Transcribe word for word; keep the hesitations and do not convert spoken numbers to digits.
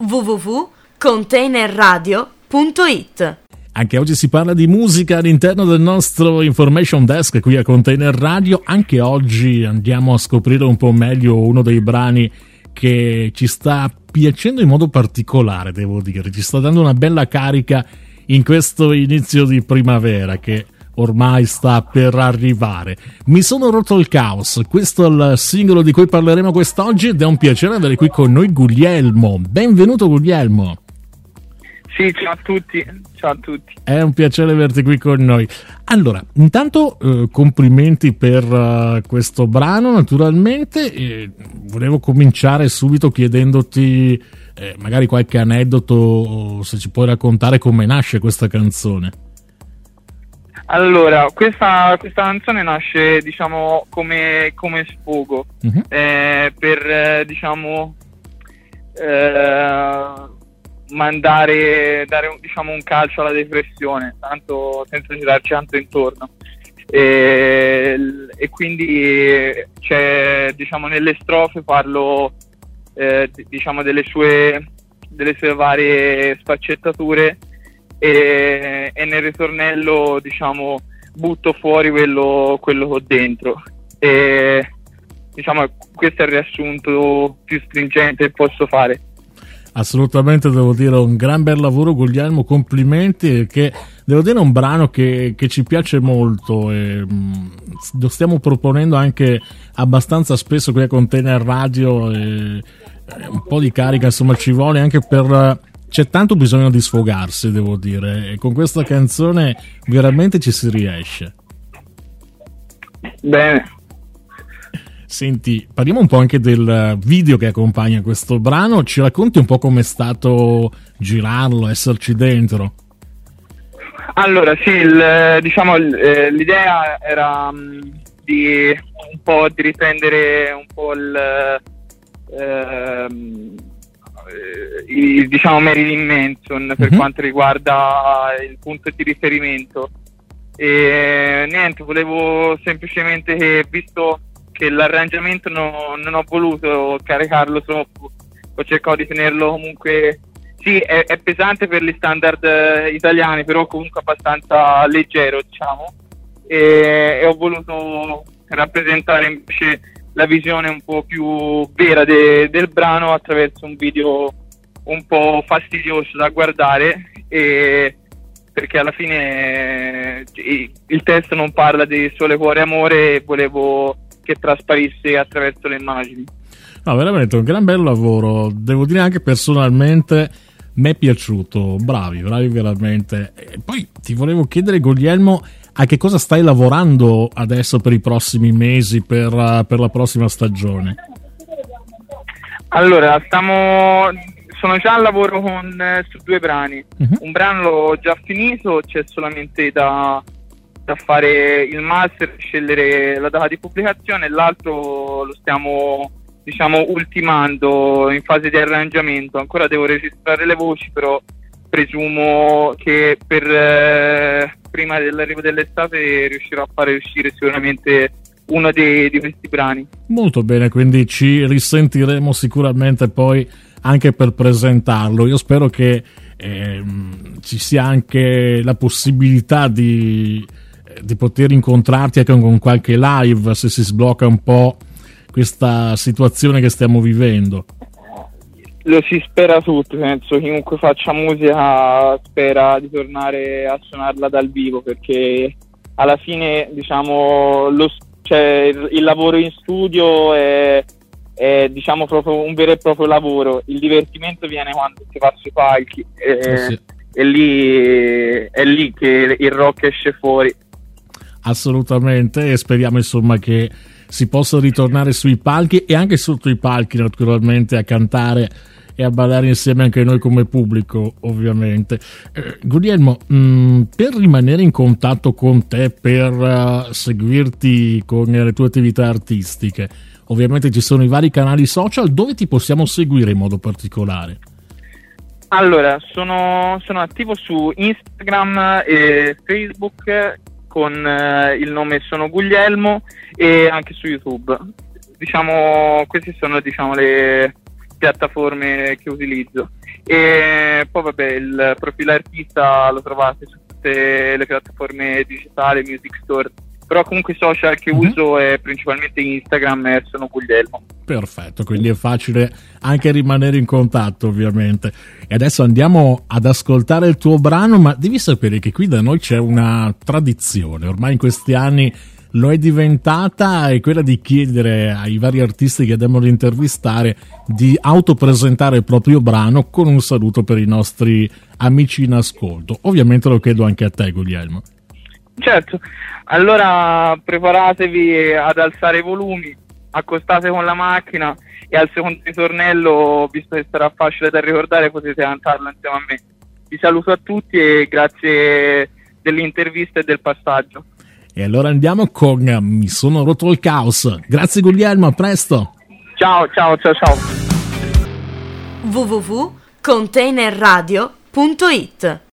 w w w punto container radio punto i t. Anche oggi si parla di musica all'interno del nostro Information Desk qui a Container Radio. Anche oggi andiamo a scoprire un po' meglio uno dei brani che ci sta piacendo in modo particolare, devo dire. Ci sta dando una bella carica in questo inizio di primavera che ormai sta per arrivare. Mi sono rotto il caos, questo è il singolo di cui parleremo quest'oggi ed è un piacere avere qui con noi Guglielmo. Benvenuto Guglielmo. Sì, ciao a tutti, ciao a tutti. È un piacere averti qui con noi. Allora, intanto eh, complimenti per uh, questo brano, naturalmente. E volevo cominciare subito chiedendoti eh, magari qualche aneddoto, se ci puoi raccontare come nasce questa canzone. Allora, questa, questa canzone nasce, diciamo, come, come sfogo, uh-huh. eh, per, eh, diciamo... Eh, mandare dare diciamo un calcio alla depressione, tanto senza girarci tanto intorno, e, e quindi c'è, diciamo, nelle strofe parlo eh, diciamo delle sue delle sue varie sfaccettature e, e nel ritornello, diciamo, butto fuori quello quello che ho dentro, e diciamo questo è il riassunto più stringente che posso fare. Assolutamente, devo dire un gran bel lavoro Guglielmo, complimenti, che devo dire è un brano che, che ci piace molto e mh, lo stiamo proponendo anche abbastanza spesso qui a Container Radio e, e un po' di carica insomma ci vuole, anche per c'è tanto bisogno di sfogarsi, devo dire, e con questa canzone veramente ci si riesce. Bene. Senti, parliamo un po' anche del video che accompagna questo brano, ci racconti un po' com'è stato girarlo, esserci dentro? Allora sì, il, diciamo l'idea era um, di un po' di riprendere un po' il, uh, il diciamo Marilyn Manson per uh-huh. quanto riguarda il punto di riferimento, e niente, volevo semplicemente che, visto che l'arrangiamento no, non ho voluto caricarlo troppo, ho cercato di tenerlo comunque, sì, è, è pesante per gli standard eh, italiani, però comunque abbastanza leggero, diciamo, e, e ho voluto rappresentare invece la visione un po' più vera de, del brano attraverso un video un po' fastidioso da guardare, e perché alla fine eh, il testo non parla di sole, cuore, amore, e volevo che trasparisse attraverso le immagini. No, veramente un gran bel lavoro, devo dire anche personalmente mi è piaciuto, bravi, bravi veramente. E poi ti volevo chiedere Guglielmo, a che cosa stai lavorando adesso per i prossimi mesi, per, per la prossima stagione? Allora, stiamo sono già al lavoro con, eh, su due brani, uh-huh. un brano l'ho già finito, c'è solamente da da fare il master, scegliere la data di pubblicazione, e l'altro lo stiamo, diciamo, ultimando, in fase di arrangiamento. Ancora devo registrare le voci, però presumo che per eh, prima dell'arrivo dell'estate riuscirò a fare uscire sicuramente uno dei, di questi brani. Molto bene, quindi ci risentiremo sicuramente poi anche per presentarlo. Io spero che eh, ci sia anche la possibilità di di poter incontrarti anche con qualche live, se si sblocca un po' questa situazione che stiamo vivendo. Lo si spera tutto, penso chiunque faccia musica spera di tornare a suonarla dal vivo, perché alla fine, diciamo, lo, cioè, il, il lavoro in studio è, è, diciamo, proprio un vero e proprio lavoro. Il divertimento viene quando si va sui palchi, e, eh sì. e lì, è lì che il rock esce fuori. Assolutamente, e speriamo insomma che si possa ritornare sui palchi e anche sotto i palchi, naturalmente, a cantare e a ballare insieme anche noi come pubblico, ovviamente. eh, Guglielmo, mh, per rimanere in contatto con te, per uh, seguirti con le tue attività artistiche, ovviamente ci sono i vari canali social, dove ti possiamo seguire in modo particolare? Allora, sono, sono attivo su Instagram e Facebook con eh, il nome Sono Guglielmo, e anche su YouTube. Diciamo, queste sono, diciamo, le piattaforme che utilizzo. E poi vabbè, il profilo artista lo trovate su tutte le piattaforme digitali, Music Store, però comunque i social che mm-hmm. uso è principalmente Instagram e sono Guglielmo. Perfetto, quindi è facile anche rimanere in contatto, ovviamente. E adesso andiamo ad ascoltare il tuo brano, ma devi sapere che qui da noi c'è una tradizione, ormai in questi anni lo è diventata, è quella di chiedere ai vari artisti che andiamo ad intervistare di autopresentare il proprio brano con un saluto per i nostri amici in ascolto. Ovviamente lo chiedo anche a te, Guglielmo. Certo, allora preparatevi ad alzare i volumi, accostate con la macchina e al secondo ritornello, visto che sarà facile da ricordare, potete cantarlo insieme a me. Vi saluto a tutti e grazie dell'intervista e del passaggio. E allora andiamo con Mi sono rotto il caos. Grazie Guglielmo, a presto. Ciao, ciao, ciao, ciao. w w w punto container radio punto it